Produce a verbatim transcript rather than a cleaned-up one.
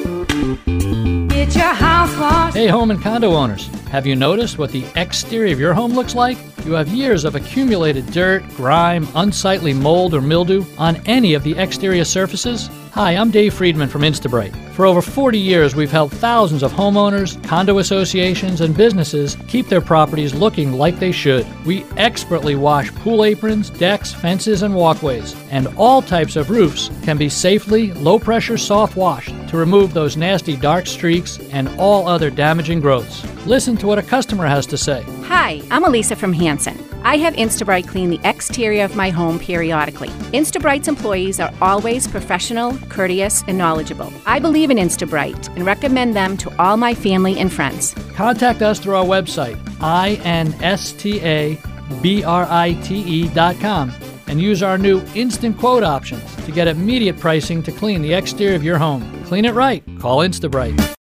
Get your house washed. Hey, home and condo owners, have you noticed what the exterior of your home looks like? You have years of accumulated dirt, grime, unsightly mold, or mildew on any of the exterior surfaces? Hi, I'm Dave Friedman from Instabright. For over forty years, we've helped thousands of homeowners, condo associations, and businesses keep their properties looking like they should. We expertly wash pool aprons, decks, fences, and walkways, and all types of roofs can be safely, low-pressure soft washed to remove those nasty dark streaks and all other damaging growths. Listen to what a customer has to say. Hi, I'm Elisa from Hanson. I have Instabright clean the exterior of my home periodically. Instabright's employees are always professional, courteous, and knowledgeable. I believe in Instabright and recommend them to all my family and friends. Contact us through our website, I N S T A B R I T E dot com, and use our new instant quote option to get immediate pricing to clean the exterior of your home. Clean it right. Call Instabright.